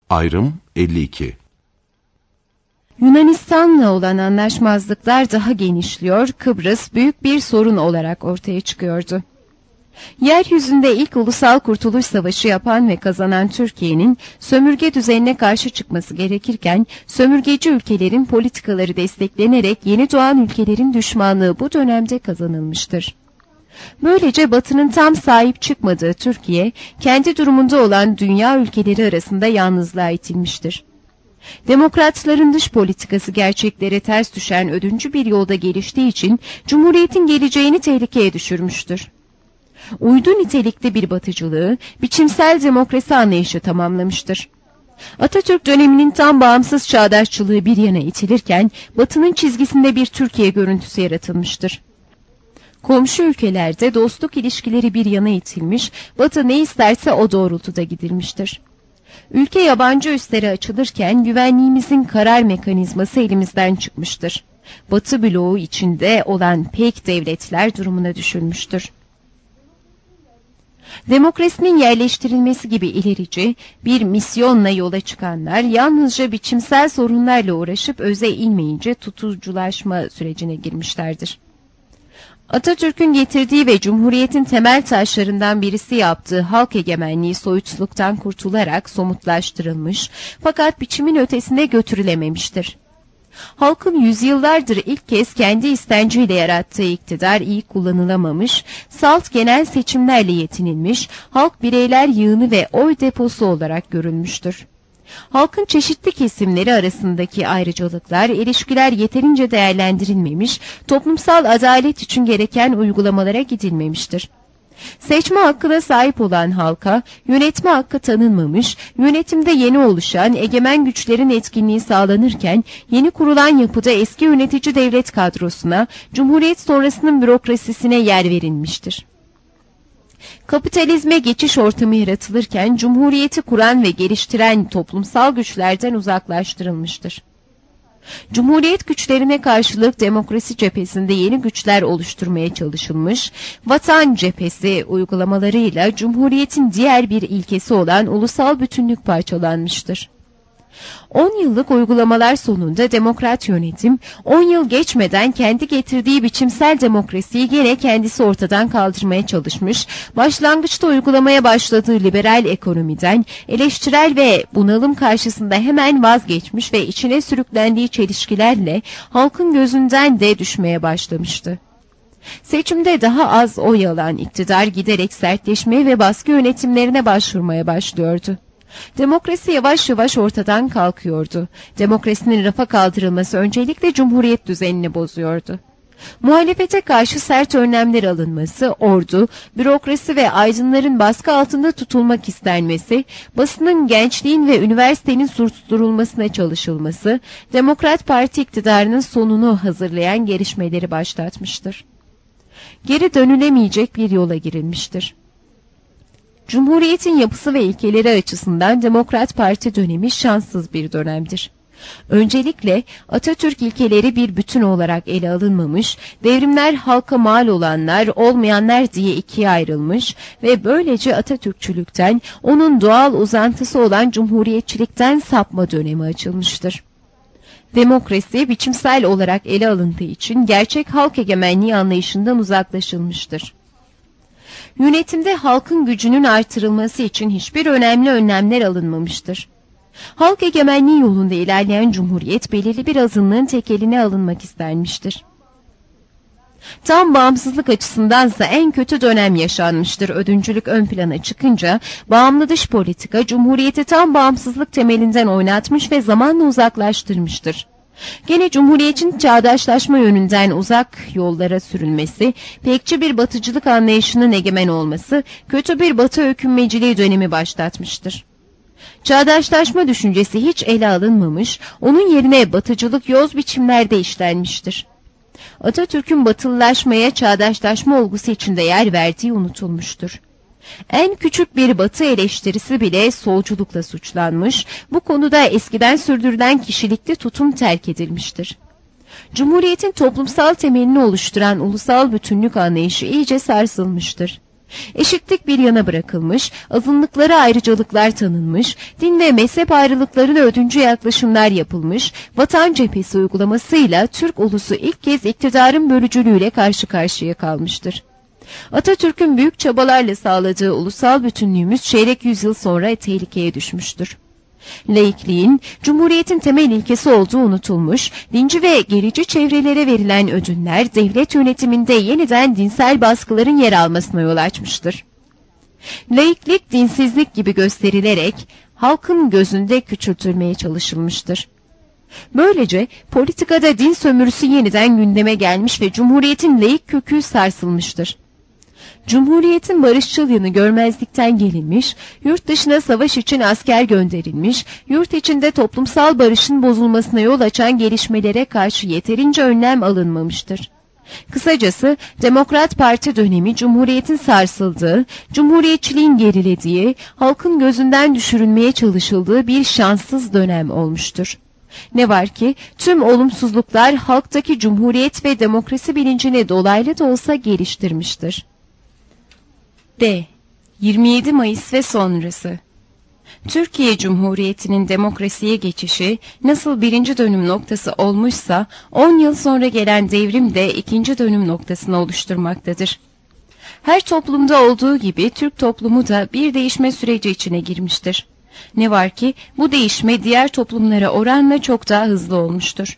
Ayrım 52. Yunanistan'la olan anlaşmazlıklar daha genişliyor, Kıbrıs büyük bir sorun olarak ortaya çıkıyordu. Yeryüzünde ilk ulusal kurtuluş savaşı yapan ve kazanan Türkiye'nin sömürge düzenine karşı çıkması gerekirken, sömürgeci ülkelerin politikaları desteklenerek yeni doğan ülkelerin düşmanlığı bu dönemde kazanılmıştır. Böylece Batı'nın tam sahip çıkmadığı Türkiye, kendi durumunda olan dünya ülkeleri arasında yalnızlığa itilmiştir. Demokratların dış politikası gerçeklere ters düşen ödüncü bir yolda geliştiği için Cumhuriyet'in geleceğini tehlikeye düşürmüştür. Uydu nitelikli bir batıcılığı, biçimsel demokrasi anlayışı tamamlamıştır. Atatürk döneminin tam bağımsız çağdaşçılığı bir yana itilirken, Batı'nın çizgisinde bir Türkiye görüntüsü yaratılmıştır. Komşu ülkelerde dostluk ilişkileri bir yana itilmiş, Batı ne isterse o doğrultuda gidilmiştir. Ülke yabancı üslere açılırken güvenliğimizin karar mekanizması elimizden çıkmıştır. Batı bloğu içinde olan pek devletler durumuna düşülmüştür. Demokrasinin yerleştirilmesi gibi ilerici bir misyonla yola çıkanlar yalnızca biçimsel sorunlarla uğraşıp öze inmeyince tutuculaşma sürecine girmişlerdir. Atatürk'ün getirdiği ve Cumhuriyet'in temel taşlarından birisi yaptığı halk egemenliği soyutluktan kurtularak somutlaştırılmış fakat biçimin ötesine götürülememiştir. Halkın yüzyıllardır ilk kez kendi istenciyle yarattığı iktidar iyi kullanılamamış, salt genel seçimlerle yetinilmiş, halk bireyler yığını ve oy deposu olarak görülmüştür. Halkın çeşitli kesimleri arasındaki ayrıcalıklar, ilişkiler yeterince değerlendirilmemiş, toplumsal adalet için gereken uygulamalara gidilmemiştir. Seçme hakkına sahip olan halka, yönetme hakkı tanınmamış, yönetimde yeni oluşan egemen güçlerin etkinliği sağlanırken, yeni kurulan yapıda eski yönetici devlet kadrosuna, Cumhuriyet sonrasının bürokrasisine yer verilmiştir. Kapitalizme geçiş ortamı yaratılırken, Cumhuriyeti kuran ve geliştiren toplumsal güçlerden uzaklaştırılmıştır. Cumhuriyet güçlerine karşılık demokrasi cephesinde yeni güçler oluşturmaya çalışılmış, vatan cephesi uygulamalarıyla Cumhuriyet'in diğer bir ilkesi olan ulusal bütünlük parçalanmıştır. 10 yıllık uygulamalar sonunda demokrat yönetim, 10 yıl geçmeden kendi getirdiği biçimsel demokrasiyi gene kendisi ortadan kaldırmaya çalışmış, başlangıçta uygulamaya başladığı liberal ekonomiden, eleştirel ve bunalım karşısında hemen vazgeçmiş ve içine sürüklendiği çelişkilerle halkın gözünden de düşmeye başlamıştı. Seçimde daha az oy alan iktidar giderek sertleşmeye ve baskı yönetimlerine başvurmaya başlıyordu. Demokrasi yavaş yavaş ortadan kalkıyordu. Demokrasinin rafa kaldırılması öncelikle Cumhuriyet düzenini bozuyordu. Muhalefete karşı sert önlemler alınması, ordu, bürokrasi ve aydınların baskı altında tutulmak istenmesi, basının, gençliğin ve üniversitenin susturulmasına çalışılması, Demokrat Parti iktidarının sonunu hazırlayan gelişmeleri başlatmıştır. Geri dönülemeyecek bir yola girilmiştir. Cumhuriyetin yapısı ve ilkeleri açısından Demokrat Parti dönemi şanssız bir dönemdir. Öncelikle Atatürk ilkeleri bir bütün olarak ele alınmamış, devrimler halka mal olanlar, olmayanlar diye ikiye ayrılmış ve böylece Atatürkçülükten, onun doğal uzantısı olan Cumhuriyetçilikten sapma dönemi açılmıştır. Demokrasi biçimsel olarak ele alındığı için gerçek halk egemenliği anlayışından uzaklaşılmıştır. Yönetimde halkın gücünün artırılması için hiçbir önemli önlemler alınmamıştır. Halk egemenliği yolunda ilerleyen Cumhuriyet belirli bir azınlığın tekeline alınmak istenmiştir. Tam bağımsızlık açısındansa en kötü dönem yaşanmıştır. Ödüncülük ön plana çıkınca bağımlı dış politika Cumhuriyeti tam bağımsızlık temelinden oynatmış ve zamanla uzaklaştırmıştır. Gene Cumhuriyet'in çağdaşlaşma yönünden uzak yollara sürülmesi, pekçi bir batıcılık anlayışının egemen olması, kötü bir batı hükümmeciliği dönemi başlatmıştır. Çağdaşlaşma düşüncesi hiç ele alınmamış, onun yerine batıcılık yoz biçimlerde işlenmiştir. Atatürk'ün batılılaşmaya, çağdaşlaşma olgusu içinde yer verdiği unutulmuştur. En küçük bir batı eleştirisi bile solculukla suçlanmış, bu konuda eskiden sürdürülen kişilikli tutum terk edilmiştir. Cumhuriyetin toplumsal temelini oluşturan ulusal bütünlük anlayışı iyice sarsılmıştır. Eşitlik bir yana bırakılmış, azınlıklara ayrıcalıklar tanınmış, din ve mezhep ayrılıklarına ödüncü yaklaşımlar yapılmış, Vatan Cephesi uygulamasıyla Türk ulusu ilk kez iktidarın bölücülüğüyle karşı karşıya kalmıştır. Atatürk'ün büyük çabalarla sağladığı ulusal bütünlüğümüz çeyrek yüzyıl sonra tehlikeye düşmüştür. Laikliğin, Cumhuriyet'in temel ilkesi olduğu unutulmuş, dinci ve gerici çevrelere verilen ödünler devlet yönetiminde yeniden dinsel baskıların yer almasına yol açmıştır. Laiklik, dinsizlik gibi gösterilerek halkın gözünde küçültülmeye çalışılmıştır. Böylece politikada din sömürüsü yeniden gündeme gelmiş ve Cumhuriyet'in laik kökü sarsılmıştır. Cumhuriyetin barışçıl yanı görmezlikten gelinmiş, yurt dışına savaş için asker gönderilmiş, yurt içinde toplumsal barışın bozulmasına yol açan gelişmelere karşı yeterince önlem alınmamıştır. Kısacası Demokrat Parti dönemi Cumhuriyetin sarsıldığı, Cumhuriyetçiliğin gerilediği, halkın gözünden düşürülmeye çalışıldığı bir şanssız dönem olmuştur. Ne var ki tüm olumsuzluklar halktaki Cumhuriyet ve demokrasi bilincini dolaylı da olsa geliştirmiştir. D. 27 Mayıs ve sonrası. Türkiye Cumhuriyeti'nin demokrasiye geçişi nasıl birinci dönüm noktası olmuşsa 10 yıl sonra gelen devrim de ikinci dönüm noktasını oluşturmaktadır. Her toplumda olduğu gibi Türk toplumu da bir değişme süreci içine girmiştir. Ne var ki bu değişme diğer toplumlara oranla çok daha hızlı olmuştur.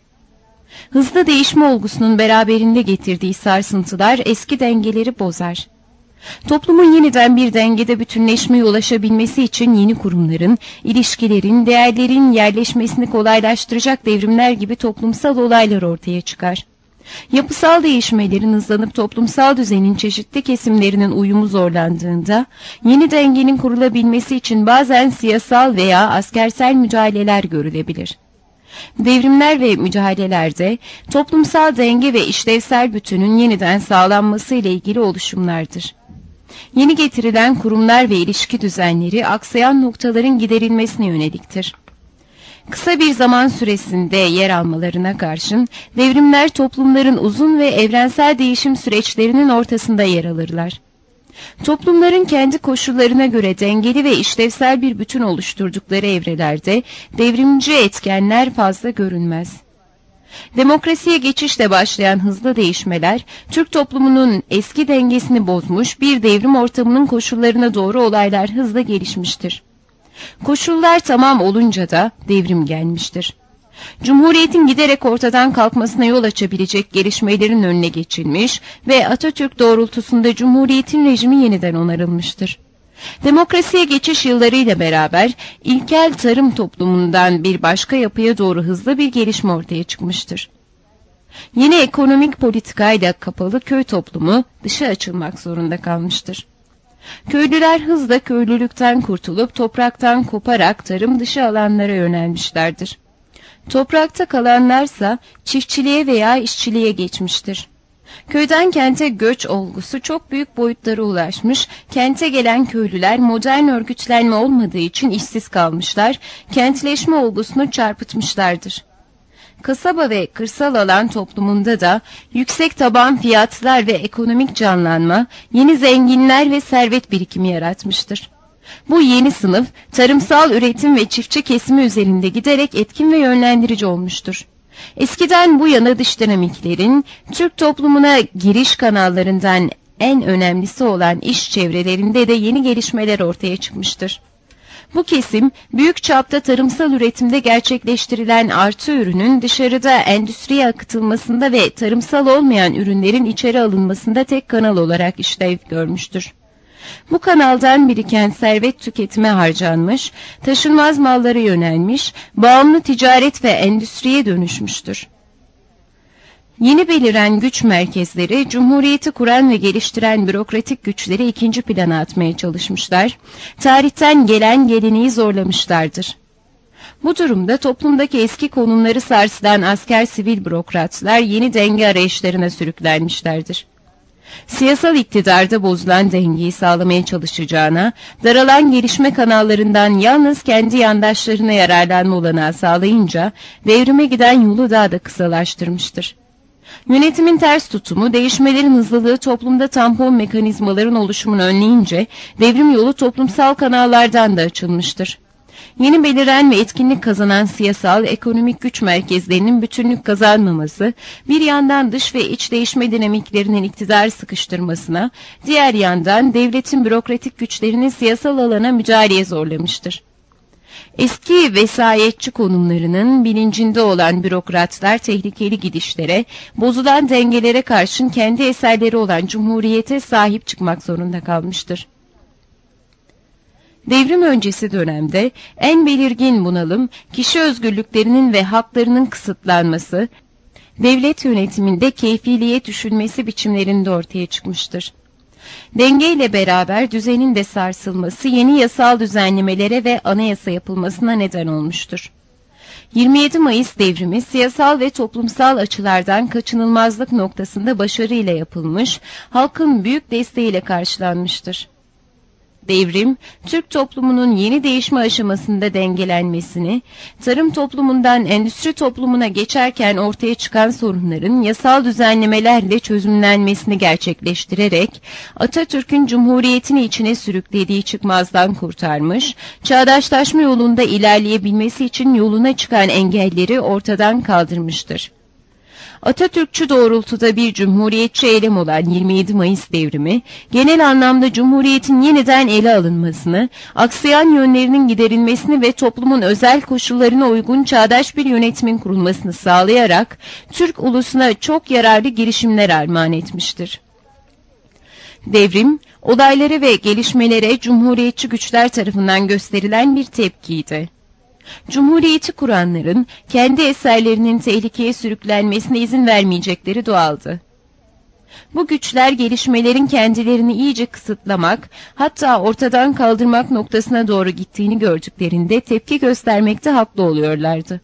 Hızlı değişme olgusunun beraberinde getirdiği sarsıntılar eski dengeleri bozar. Toplumun yeniden bir dengede bütünleşmeye ulaşabilmesi için yeni kurumların, ilişkilerin, değerlerin yerleşmesini kolaylaştıracak devrimler gibi toplumsal olaylar ortaya çıkar. Yapısal değişmelerin hızlanıp toplumsal düzenin çeşitli kesimlerinin uyumu zorlandığında, yeni dengenin kurulabilmesi için bazen siyasal veya askersel müdahaleler görülebilir. Devrimler ve müdahalelerde toplumsal denge ve işlevsel bütünün yeniden sağlanması ile ilgili oluşumlardır. Yeni getirilen kurumlar ve ilişki düzenleri aksayan noktaların giderilmesine yöneliktir. Kısa bir zaman süresinde yer almalarına karşın devrimler toplumların uzun ve evrensel değişim süreçlerinin ortasında yer alırlar. Toplumların kendi koşullarına göre dengeli ve işlevsel bir bütün oluşturdukları evrelerde devrimci etkenler fazla görünmez. Demokrasiye geçişle başlayan hızlı değişmeler, Türk toplumunun eski dengesini bozmuş bir devrim ortamının koşullarına doğru olaylar hızla gelişmiştir. Koşullar tamam olunca da devrim gelmiştir. Cumhuriyetin giderek ortadan kalkmasına yol açabilecek gelişmelerin önüne geçilmiş ve Atatürk doğrultusunda Cumhuriyetin rejimi yeniden onarılmıştır. Demokrasiye geçiş yıllarıyla beraber ilkel tarım toplumundan bir başka yapıya doğru hızlı bir gelişme ortaya çıkmıştır. Yeni ekonomik politikayla kapalı köy toplumu dışa açılmak zorunda kalmıştır. Köylüler hızla köylülükten kurtulup topraktan koparak tarım dışı alanlara yönelmişlerdir. Toprakta kalanlarsa çiftçiliğe veya işçiliğe geçmiştir. Köyden kente göç olgusu çok büyük boyutlara ulaşmış, kente gelen köylüler modern örgütlenme olmadığı için işsiz kalmışlar, kentleşme olgusunu çarpıtmışlardır. Kasaba ve kırsal alan toplumunda da yüksek taban fiyatlar ve ekonomik canlanma, yeni zenginler ve servet birikimi yaratmıştır. Bu yeni sınıf, tarımsal üretim ve çiftçi kesimi üzerinde giderek etkin ve yönlendirici olmuştur. Eskiden bu yana dış dinamiklerin, Türk toplumuna giriş kanallarından en önemlisi olan iş çevrelerinde de yeni gelişmeler ortaya çıkmıştır. Bu kesim, büyük çapta tarımsal üretimde gerçekleştirilen artı ürünün dışarıda endüstriye akıtılmasında ve tarımsal olmayan ürünlerin içeri alınmasında tek kanal olarak işlev görmüştür. Bu kanaldan biriken servet tüketime harcanmış, taşınmaz mallara yönelmiş, bağımlı ticaret ve endüstriye dönüşmüştür. Yeni beliren güç merkezleri, Cumhuriyeti kuran ve geliştiren bürokratik güçleri ikinci plana atmaya çalışmışlar, tarihten gelen geleneği zorlamışlardır. Bu durumda toplumdaki eski konumları sarsılan asker sivil bürokratlar yeni denge arayışlarına sürüklenmişlerdir. Siyasal iktidarda bozulan dengeyi sağlamaya çalışacağına, daralan gelişme kanallarından yalnız kendi yandaşlarına yararlanma olanağı sağlayınca, devrime giden yolu daha da kısalaştırmıştır. Yönetimin ters tutumu, değişmelerin hızlılığı toplumda tampon mekanizmaların oluşumunu önleyince devrim yolu toplumsal kanallardan da açılmıştır. Yeni beliren ve etkinlik kazanan siyasal, ekonomik güç merkezlerinin bütünlük kazanmaması, bir yandan dış ve iç değişme dinamiklerinin iktidar sıkıştırmasına, diğer yandan devletin bürokratik güçlerini siyasal alana müdahaleye zorlamıştır. Eski vesayetçi konumlarının bilincinde olan bürokratlar tehlikeli gidişlere, bozulan dengelere karşın kendi eserleri olan Cumhuriyete sahip çıkmak zorunda kalmıştır. Devrim öncesi dönemde en belirgin bunalım, kişi özgürlüklerinin ve haklarının kısıtlanması, devlet yönetiminde keyfiliğe düşülmesi biçimlerinde ortaya çıkmıştır. Dengeyle beraber düzenin de sarsılması yeni yasal düzenlemelere ve anayasa yapılmasına neden olmuştur. 27 Mayıs devrimi siyasal ve toplumsal açılardan kaçınılmazlık noktasında başarıyla yapılmış, halkın büyük desteğiyle karşılanmıştır. Devrim, Türk toplumunun yeni değişme aşamasında dengelenmesini, tarım toplumundan endüstri toplumuna geçerken ortaya çıkan sorunların yasal düzenlemelerle çözümlenmesini gerçekleştirerek, Atatürk'ün Cumhuriyetini içine sürüklediği çıkmazdan kurtarmış, çağdaşlaşma yolunda ilerleyebilmesi için yoluna çıkan engelleri ortadan kaldırmıştır. Atatürkçü doğrultuda bir cumhuriyetçi eylem olan 27 Mayıs devrimi, genel anlamda Cumhuriyet'in yeniden ele alınmasını, aksayan yönlerinin giderilmesini ve toplumun özel koşullarına uygun çağdaş bir yönetimin kurulmasını sağlayarak, Türk ulusuna çok yararlı girişimler armağan etmiştir. Devrim, olaylara ve gelişmelere cumhuriyetçi güçler tarafından gösterilen bir tepkiydi. Cumhuriyeti kuranların kendi eserlerinin tehlikeye sürüklenmesine izin vermeyecekleri doğaldı. Bu güçler gelişmelerin kendilerini iyice kısıtlamak, hatta ortadan kaldırmak noktasına doğru gittiğini gördüklerinde tepki göstermekte haklı oluyorlardı.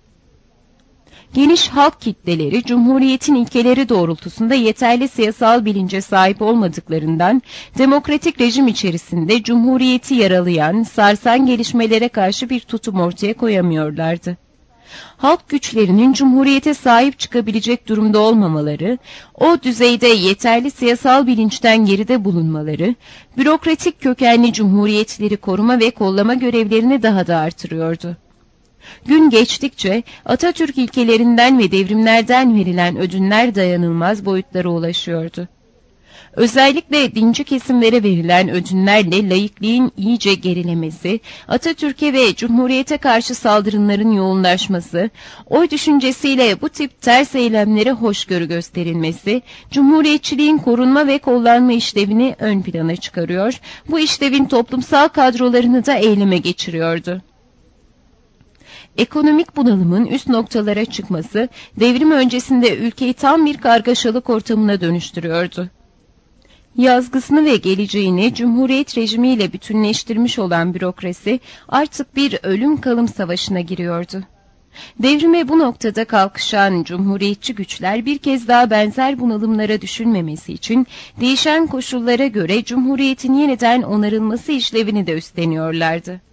Geniş halk kitleleri Cumhuriyet'in ilkeleri doğrultusunda yeterli siyasal bilince sahip olmadıklarından demokratik rejim içerisinde Cumhuriyet'i yaralayan, sarsan gelişmelere karşı bir tutum ortaya koyamıyorlardı. Halk güçlerinin Cumhuriyet'e sahip çıkabilecek durumda olmamaları, o düzeyde yeterli siyasal bilinçten geride bulunmaları, bürokratik kökenli cumhuriyetleri koruma ve kollama görevlerini daha da artırıyordu. Gün geçtikçe Atatürk ilkelerinden ve devrimlerden verilen ödünler dayanılmaz boyutlara ulaşıyordu. Özellikle dinci kesimlere verilen ödünlerle laikliğin iyice gerilemesi, Atatürk'e ve Cumhuriyet'e karşı saldırıların yoğunlaşması, oy düşüncesiyle bu tip ters eylemlere hoşgörü gösterilmesi, Cumhuriyetçiliğin korunma ve kollanma işlevini ön plana çıkarıyor, bu işlevin toplumsal kadrolarını da eyleme geçiriyordu. Ekonomik bunalımın üst noktalara çıkması, devrim öncesinde ülkeyi tam bir kargaşalık ortamına dönüştürüyordu. Yazgısını ve geleceğini Cumhuriyet rejimiyle bütünleştirmiş olan bürokrasi artık bir ölüm kalım savaşına giriyordu. Devrime bu noktada kalkışan cumhuriyetçi güçler bir kez daha benzer bunalımlara düşülmemesi için değişen koşullara göre Cumhuriyet'in yeniden onarılması işlevini de üstleniyorlardı.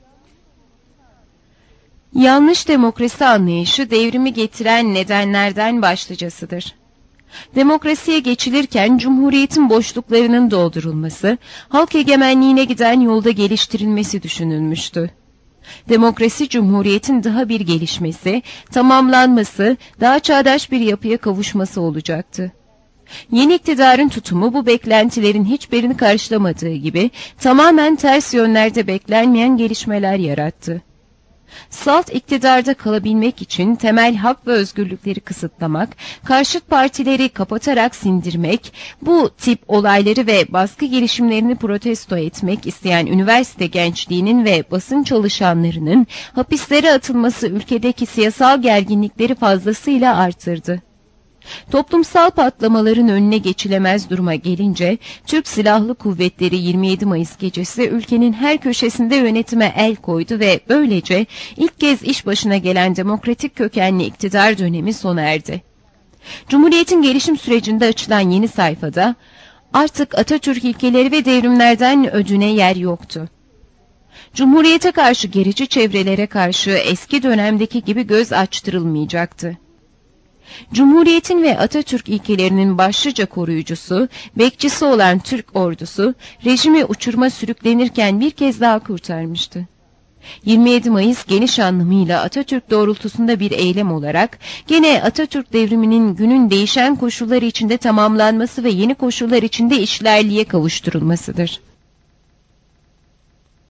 Yanlış demokrasi anlayışı devrimi getiren nedenlerden başlıcasıdır. Demokrasiye geçilirken Cumhuriyet'in boşluklarının doldurulması, halk egemenliğine giden yolda geliştirilmesi düşünülmüştü. Demokrasi Cumhuriyet'in daha bir gelişmesi, tamamlanması, daha çağdaş bir yapıya kavuşması olacaktı. Yeni iktidarın tutumu bu beklentilerin hiçbirini karşılamadığı gibi tamamen ters yönlerde beklenmeyen gelişmeler yarattı. Salt iktidarda kalabilmek için temel hak ve özgürlükleri kısıtlamak, karşıt partileri kapatarak sindirmek, bu tip olayları ve baskı girişimlerini protesto etmek isteyen üniversite gençliğinin ve basın çalışanlarının hapislere atılması ülkedeki siyasal gerginlikleri fazlasıyla artırdı. Toplumsal patlamaların önüne geçilemez duruma gelince, Türk Silahlı Kuvvetleri 27 Mayıs gecesi ülkenin her köşesinde yönetime el koydu ve böylece ilk kez iş başına gelen demokratik kökenli iktidar dönemi sona erdi. Cumhuriyetin gelişim sürecinde açılan yeni sayfada, artık Atatürk ilkeleri ve devrimlerden ödüne yer yoktu. Cumhuriyete karşı gerici çevrelere karşı eski dönemdeki gibi göz açtırılmayacaktı. Cumhuriyetin ve Atatürk ilkelerinin başlıca koruyucusu, bekçisi olan Türk ordusu, rejimi uçuruma sürüklenirken bir kez daha kurtarmıştı. 27 Mayıs geniş anlamıyla Atatürk doğrultusunda bir eylem olarak, gene Atatürk devriminin günün değişen koşullar içinde tamamlanması ve yeni koşullar içinde işlerliğe kavuşturulmasıdır.